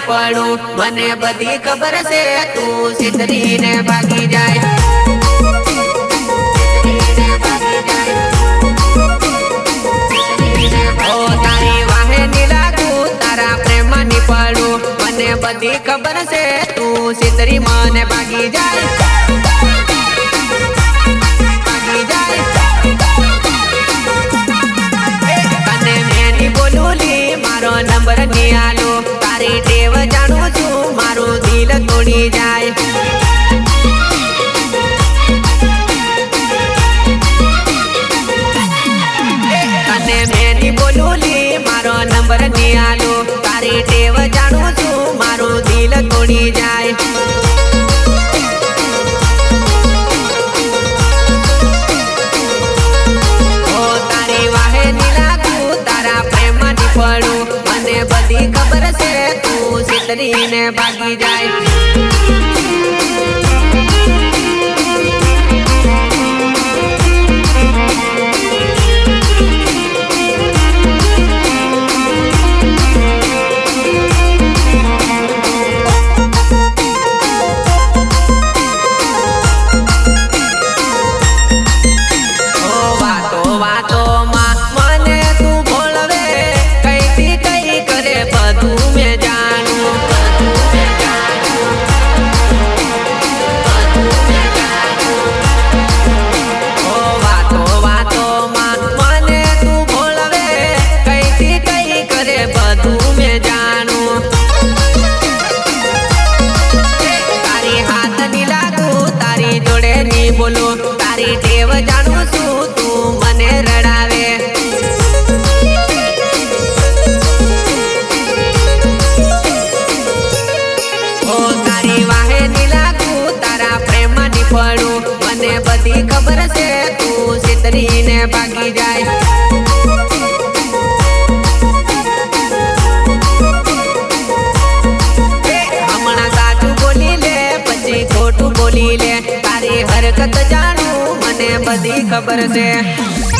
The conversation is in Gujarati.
પડું મને બધી ખબર છે તું સિતરીને ભાગી જાય ઓ તારી વાહે ની લાગુ તારા પ્રેમમાં ની પડું મને બધી ખબર છે તું સિતરી મને ભાગી જાય નંબર ની આલો તારી ટેવ જાણું છું મારું દિલ તોડી જાય તને મેં ની બોલુલી મારો નંબર ની આલો તારી ટેવ જાણું છું મારું દિલ તોડી જાય બધી ખબર છે તું સિતરીને ભાગી જાય બોલો તારી ટેવ જાણું છું તું મને રડાવે ઓ તારી વાહે ની લાગુ તારા પ્રેમમાં ની પડું મને બધી ખબર છે તું સિતરીને ભાગી જાય હમણાં સાચું બોલી લે પછી ખોટું બોલી લે તારી હરકત જાણું મને બધી ખબર છે